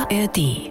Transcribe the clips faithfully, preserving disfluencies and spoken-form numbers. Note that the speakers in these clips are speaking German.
A R D.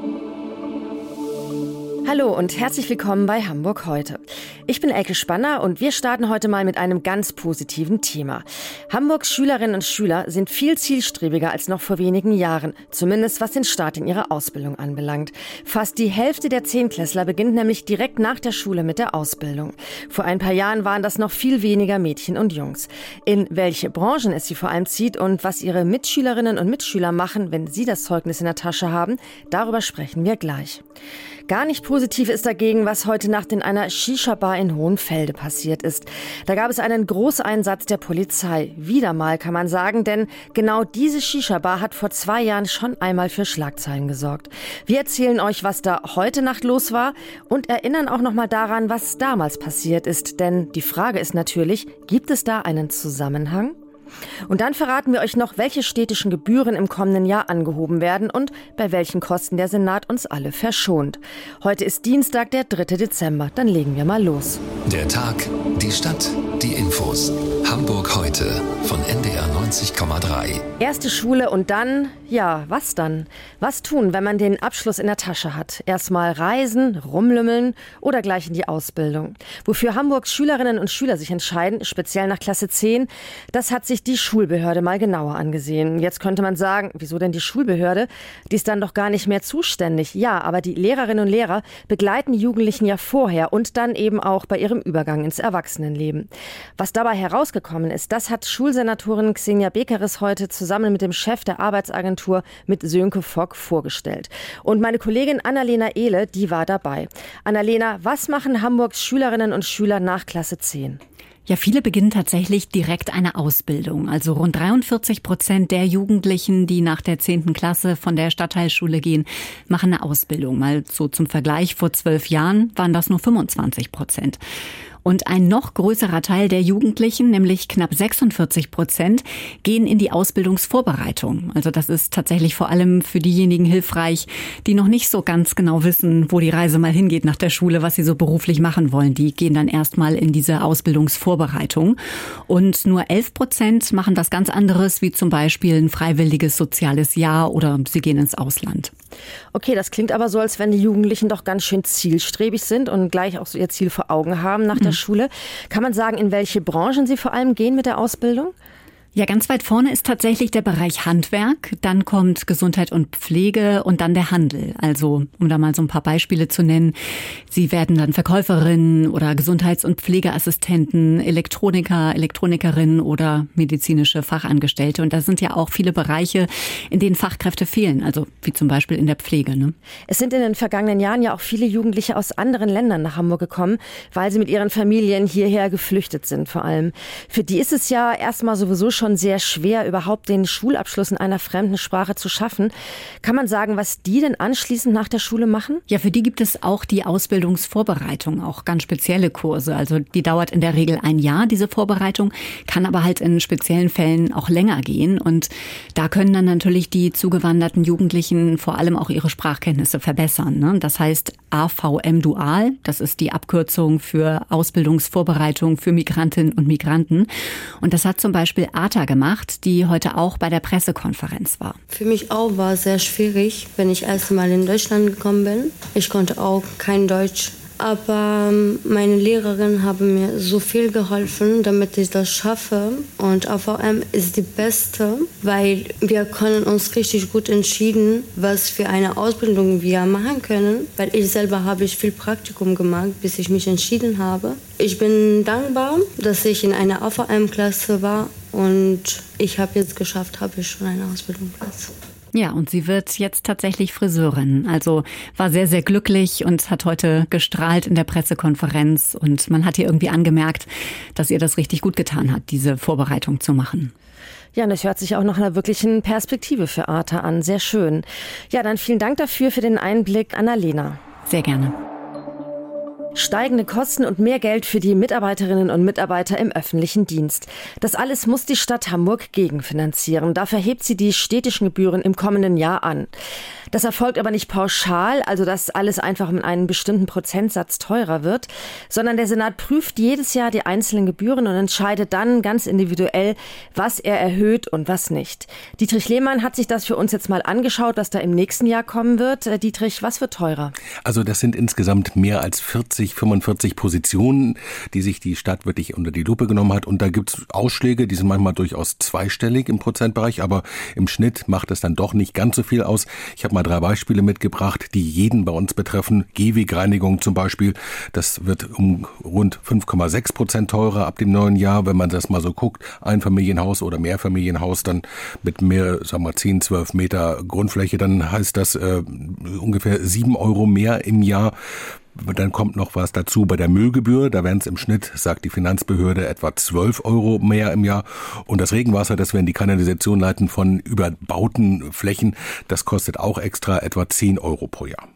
Hallo und herzlich willkommen bei Hamburg heute. Ich bin Elke Spanner und wir starten heute mal mit einem ganz positiven Thema. Hamburgs Schülerinnen und Schüler sind viel zielstrebiger als noch vor wenigen Jahren, zumindest was den Start in ihrer Ausbildung anbelangt. Fast die Hälfte der Zehntklässler beginnt nämlich direkt nach der Schule mit der Ausbildung. Vor ein paar Jahren waren das noch viel weniger Mädchen und Jungs. In welche Branchen es sie vor allem zieht und was ihre Mitschülerinnen und Mitschüler machen, wenn sie das Zeugnis in der Tasche haben, darüber sprechen wir gleich. Gar nicht positiv ist dagegen, was heute Nacht in einer Shisha-Bar in Hohenfelde passiert ist. Da gab es einen Großeinsatz der Polizei. Wieder mal, kann man sagen, denn genau diese Shisha-Bar hat vor zwei Jahren schon einmal für Schlagzeilen gesorgt. Wir erzählen euch, was da heute Nacht los war und erinnern auch noch mal daran, was damals passiert ist. Denn die Frage ist natürlich, gibt es da einen Zusammenhang? Und dann verraten wir euch noch, welche städtischen Gebühren im kommenden Jahr angehoben werden und bei welchen Kosten der Senat uns alle verschont. Heute ist Dienstag, der dritte Dezember. Dann legen wir mal los. Der Tag, die Stadt, die Infos. Hamburg heute von N D R neunzig Komma drei. Erste Schule und dann, ja, was dann? Was tun, wenn man den Abschluss in der Tasche hat? Erstmal reisen, rumlümmeln oder gleich in die Ausbildung? Wofür Hamburgs Schülerinnen und Schüler sich entscheiden, speziell nach Klasse zehn, das hat sich die Schulbehörde mal genauer angesehen. Jetzt könnte man sagen, wieso denn die Schulbehörde? Die ist dann doch gar nicht mehr zuständig. Ja, aber die Lehrerinnen und Lehrer begleiten die Jugendlichen ja vorher und dann eben auch bei ihrem Übergang ins Erwachsenenleben. Was dabei herausgekommen ist, das hat Schulsenatorin Xenia Bekeres heute zusammen mit dem Chef der Arbeitsagentur mit Sönke Fock vorgestellt. Und meine Kollegin Annalena Ehle, die war dabei. Annalena, was machen Hamburgs Schülerinnen und Schüler nach Klasse zehn? Ja, viele beginnen tatsächlich direkt eine Ausbildung. Also rund dreiundvierzig Prozent der Jugendlichen, die nach der zehnten Klasse von der Stadtteilschule gehen, machen eine Ausbildung. Mal so zum Vergleich, vor zwölf Jahren waren das nur fünfundzwanzig Prozent. Und ein noch größerer Teil der Jugendlichen, nämlich knapp sechsundvierzig Prozent, gehen in die Ausbildungsvorbereitung. Also das ist tatsächlich vor allem für diejenigen hilfreich, die noch nicht so ganz genau wissen, wo die Reise mal hingeht nach der Schule, was sie so beruflich machen wollen. Die gehen dann erstmal in diese Ausbildungsvorbereitung. Und nur elf Prozent machen was ganz anderes, wie zum Beispiel ein freiwilliges soziales Jahr oder sie gehen ins Ausland. Okay, das klingt aber so, als wenn die Jugendlichen doch ganz schön zielstrebig sind und gleich auch so ihr Ziel vor Augen haben nach der mhm. Schule. Kann man sagen, in welche Branchen sie vor allem gehen mit der Ausbildung? Ja, ganz weit vorne ist tatsächlich der Bereich Handwerk, dann kommt Gesundheit und Pflege und dann der Handel. Also, um da mal so ein paar Beispiele zu nennen, sie werden dann Verkäuferinnen oder Gesundheits- und Pflegeassistenten, Elektroniker, Elektronikerinnen oder medizinische Fachangestellte. Und das sind ja auch viele Bereiche, in denen Fachkräfte fehlen, also wie zum Beispiel in der Pflege, ne? Es sind in den vergangenen Jahren ja auch viele Jugendliche aus anderen Ländern nach Hamburg gekommen, weil sie mit ihren Familien hierher geflüchtet sind vor allem. Für die ist es ja erstmal sowieso schon schon sehr schwer, überhaupt den Schulabschluss in einer fremden Sprache zu schaffen. Kann man sagen, was die denn anschließend nach der Schule machen? Ja, für die gibt es auch die Ausbildungsvorbereitung, auch ganz spezielle Kurse. Also die dauert in der Regel ein Jahr, diese Vorbereitung, kann aber halt in speziellen Fällen auch länger gehen. Und da können dann natürlich die zugewanderten Jugendlichen vor allem auch ihre Sprachkenntnisse verbessern, ne? Das heißt A V M Dual, das ist die Abkürzung für Ausbildungsvorbereitung für Migrantinnen und Migranten. Und das hat zum Beispiel Arta gemacht, die heute auch bei der Pressekonferenz war. Für mich auch war es sehr schwierig, wenn ich erst mal in Deutschland gekommen bin. Ich konnte auch kein Deutsch. Aber meine Lehrerin haben mir so viel geholfen, damit ich das schaffe. Und A V M ist die beste, weil wir können uns richtig gut entschieden, was für eine Ausbildung wir machen können. Weil ich selber habe ich viel Praktikum gemacht, bis ich mich entschieden habe. Ich bin dankbar, dass ich in einer A V M-Klasse war und ich habe jetzt geschafft, habe ich schon einen Ausbildungsplatz. Ja, und sie wird jetzt tatsächlich Friseurin. Also war sehr, sehr glücklich und hat heute gestrahlt in der Pressekonferenz. Und man hat ihr irgendwie angemerkt, dass ihr das richtig gut getan hat, diese Vorbereitung zu machen. Ja, und das hört sich auch nach einer wirklichen Perspektive für Arta an. Sehr schön. Ja, dann vielen Dank dafür für den Einblick, Annalena. Sehr gerne. Steigende Kosten und mehr Geld für die Mitarbeiterinnen und Mitarbeiter im öffentlichen Dienst. Das alles muss die Stadt Hamburg gegenfinanzieren. Dafür hebt sie die städtischen Gebühren im kommenden Jahr an. Das erfolgt aber nicht pauschal, also dass alles einfach um einen bestimmten Prozentsatz teurer wird, sondern der Senat prüft jedes Jahr die einzelnen Gebühren und entscheidet dann ganz individuell, was er erhöht und was nicht. Dietrich Lehmann hat sich das für uns jetzt mal angeschaut, was da im nächsten Jahr kommen wird. Dietrich, was wird teurer? Also das sind insgesamt mehr als vierzig, fünfundvierzig Positionen, die sich die Stadt wirklich unter die Lupe genommen hat. Und da gibt es Ausschläge, die sind manchmal durchaus zweistellig im Prozentbereich, aber im Schnitt macht es dann doch nicht ganz so viel aus. Ich habe mal drei Beispiele mitgebracht, die jeden bei uns betreffen. Gehwegreinigung zum Beispiel, das wird um rund fünf Komma sechs Prozent teurer ab dem neuen Jahr. Wenn man das mal so guckt, Einfamilienhaus oder Mehrfamilienhaus, dann mit mehr, sagen wir zehn, zwölf Meter Grundfläche, dann heißt das äh, ungefähr sieben Euro mehr im Jahr. Dann kommt noch was dazu bei der Müllgebühr. Da wären es im Schnitt, sagt die Finanzbehörde, etwa zwölf Euro mehr im Jahr. Und das Regenwasser, das wir in die Kanalisation leiten von überbauten Flächen, das kostet auch extra etwa zehn Euro pro Jahr.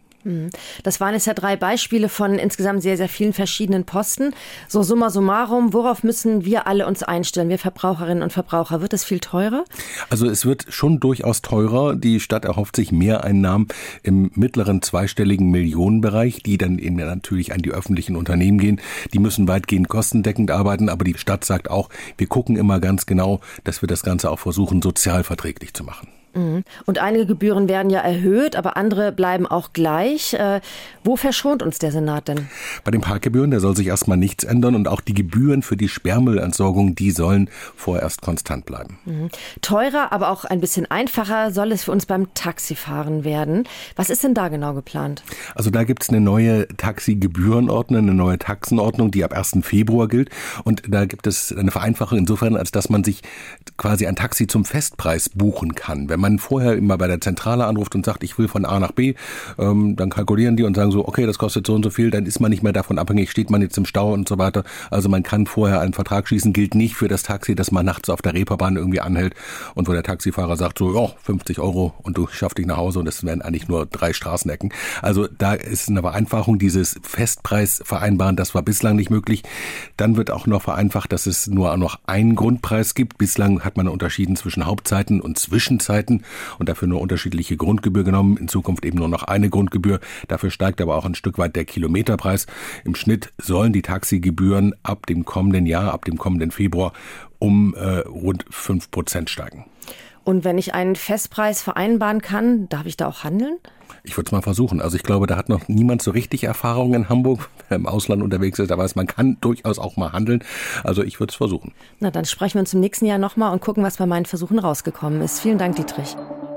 Das waren jetzt ja drei Beispiele von insgesamt sehr, sehr vielen verschiedenen Posten. So summa summarum, worauf müssen wir alle uns einstellen, wir Verbraucherinnen und Verbraucher? Wird es viel teurer? Also es wird schon durchaus teurer. Die Stadt erhofft sich Mehreinnahmen im mittleren zweistelligen Millionenbereich, die dann eben natürlich an die öffentlichen Unternehmen gehen. Die müssen weitgehend kostendeckend arbeiten, aber die Stadt sagt auch, wir gucken immer ganz genau, dass wir das Ganze auch versuchen, sozialverträglich zu machen. Und einige Gebühren werden ja erhöht, aber andere bleiben auch gleich. Äh, wo verschont uns der Senat denn? Bei den Parkgebühren, da soll sich erstmal nichts ändern und auch die Gebühren für die Sperrmüllentsorgung, die sollen vorerst konstant bleiben. Mhm. Teurer, aber auch ein bisschen einfacher soll es für uns beim Taxifahren werden. Was ist denn da genau geplant? Also da gibt es eine neue Taxigebührenordnung, eine neue Taxenordnung, die ab ersten Februar gilt. Und da gibt es eine Vereinfachung insofern, als dass man sich quasi ein Taxi zum Festpreis buchen kann. Wenn man vorher immer bei der Zentrale anruft und sagt, ich will von A nach B, ähm, dann kalkulieren die und sagen so, okay, das kostet so und so viel, dann ist man nicht mehr davon abhängig, steht man jetzt im Stau und so weiter. Also man kann vorher einen Vertrag schließen, gilt nicht für das Taxi, das man nachts auf der Reeperbahn irgendwie anhält und wo der Taxifahrer sagt so, ja, fünfzig Euro und du schaffst dich nach Hause und das wären eigentlich nur drei Straßenecken. Also da ist eine Vereinfachung, dieses Festpreis vereinbaren, das war bislang nicht möglich. Dann wird auch noch vereinfacht, dass es nur noch einen Grundpreis gibt. Bislang hat man unterschieden zwischen Hauptzeiten und Zwischenzeiten und dafür nur unterschiedliche Grundgebühr genommen. In Zukunft eben nur noch eine Grundgebühr. Dafür steigt aber auch ein Stück weit der Kilometerpreis. Im Schnitt sollen die Taxigebühren ab dem kommenden Jahr, ab dem kommenden Februar um äh, rund fünf Prozent steigen. Und wenn ich einen Festpreis vereinbaren kann, darf ich da auch handeln? Ich würde es mal versuchen. Also ich glaube, da hat noch niemand so richtig Erfahrung in Hamburg. Wer im Ausland unterwegs ist, da weiß man, kann durchaus auch mal handeln. Also ich würde es versuchen. Na, dann sprechen wir uns im nächsten Jahr nochmal und gucken, was bei meinen Versuchen rausgekommen ist. Vielen Dank, Dietrich.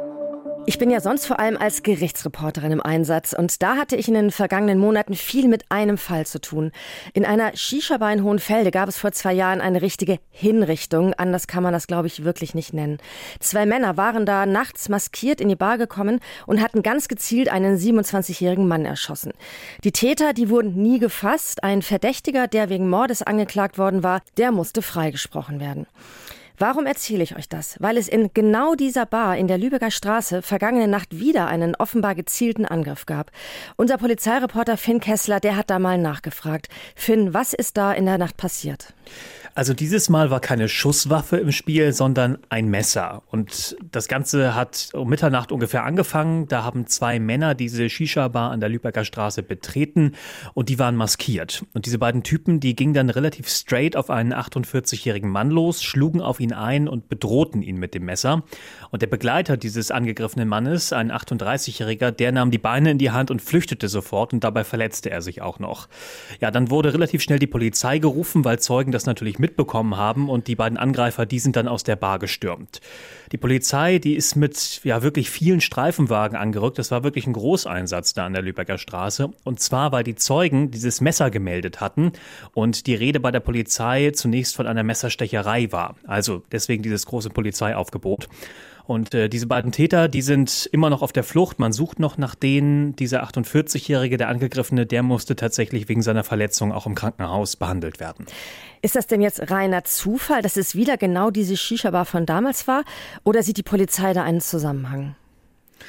Ich bin ja sonst vor allem als Gerichtsreporterin im Einsatz und da hatte ich in den vergangenen Monaten viel mit einem Fall zu tun. In einer Shisha-Bar in Hohenfelde gab es vor zwei Jahren eine richtige Hinrichtung. Anders kann man das, glaube ich, wirklich nicht nennen. Zwei Männer waren da nachts maskiert in die Bar gekommen und hatten ganz gezielt einen siebenundzwanzigjährigen Mann erschossen. Die Täter, die wurden nie gefasst. Ein Verdächtiger, der wegen Mordes angeklagt worden war, der musste freigesprochen werden. Warum erzähle ich euch das? Weil es in genau dieser Bar in der Lübecker Straße vergangene Nacht wieder einen offenbar gezielten Angriff gab. Unser Polizeireporter Finn Kessler, der hat da mal nachgefragt. Finn, was ist da in der Nacht passiert? Also dieses Mal war keine Schusswaffe im Spiel, sondern ein Messer. Und das Ganze hat um Mitternacht ungefähr angefangen. Da haben zwei Männer diese Shisha-Bar an der Lübecker Straße betreten und die waren maskiert. Und diese beiden Typen, die gingen dann relativ straight auf einen achtundvierzigjährigen Mann los, schlugen auf ihn ein und bedrohten ihn mit dem Messer. Und der Begleiter dieses angegriffenen Mannes, ein achtunddreißigjähriger, der nahm die Beine in die Hand und flüchtete sofort und dabei verletzte er sich auch noch. Ja, dann wurde relativ schnell die Polizei gerufen, weil Zeugen das natürlich mitbekommen haben und die beiden Angreifer, die sind dann aus der Bar gestürmt. Die Polizei, die ist mit ja wirklich vielen Streifenwagen angerückt. Das war wirklich ein Großeinsatz da an der Lübecker Straße. Und zwar, weil die Zeugen dieses Messer gemeldet hatten und die Rede bei der Polizei zunächst von einer Messerstecherei war. Also deswegen dieses große Polizeiaufgebot. Und äh, diese beiden Täter, die sind immer noch auf der Flucht. Man sucht noch nach denen. Dieser achtundvierzigjährige, der Angegriffene, der musste tatsächlich wegen seiner Verletzung auch im Krankenhaus behandelt werden. Ist das denn jetzt reiner Zufall, dass es wieder genau diese Shisha-Bar von damals war? Oder sieht die Polizei da einen Zusammenhang?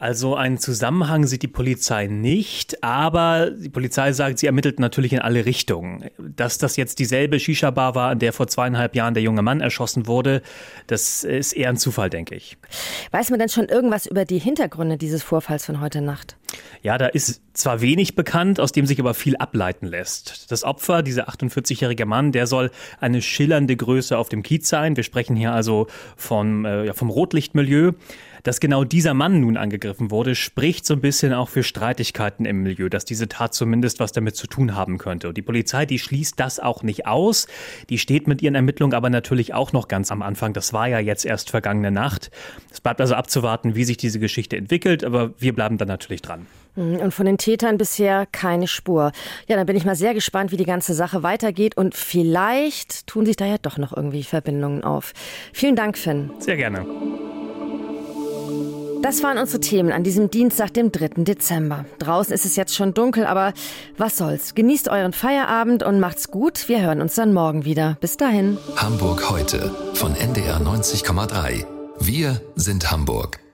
Also einen Zusammenhang sieht die Polizei nicht, aber die Polizei sagt, sie ermittelt natürlich in alle Richtungen. Dass das jetzt dieselbe Shisha-Bar war, in der vor zweieinhalb Jahren der junge Mann erschossen wurde, das ist eher ein Zufall, denke ich. Weiß man denn schon irgendwas über die Hintergründe dieses Vorfalls von heute Nacht? Ja, da ist zwar wenig bekannt, aus dem sich aber viel ableiten lässt. Das Opfer, dieser achtundvierzigjährige Mann, der soll eine schillernde Größe auf dem Kiez sein. Wir sprechen hier also vom, äh, ja, vom Rotlichtmilieu. Dass genau dieser Mann nun angegriffen wurde, spricht so ein bisschen auch für Streitigkeiten im Milieu, dass diese Tat zumindest was damit zu tun haben könnte. Und die Polizei, die schließt das auch nicht aus. Die steht mit ihren Ermittlungen aber natürlich auch noch ganz am Anfang. Das war ja jetzt erst vergangene Nacht. Es bleibt also abzuwarten, wie sich diese Geschichte entwickelt, aber wir bleiben dann natürlich dran. Und von den Tätern bisher keine Spur. Ja, dann bin ich mal sehr gespannt, wie die ganze Sache weitergeht und vielleicht tun sich da ja doch noch irgendwie Verbindungen auf. Vielen Dank, Finn. Sehr gerne. Das waren unsere Themen an diesem Dienstag, dem dritten Dezember. Draußen ist es jetzt schon dunkel, aber was soll's. Genießt euren Feierabend und macht's gut. Wir hören uns dann morgen wieder. Bis dahin. Hamburg heute von N D R neunzig Komma drei. Wir sind Hamburg.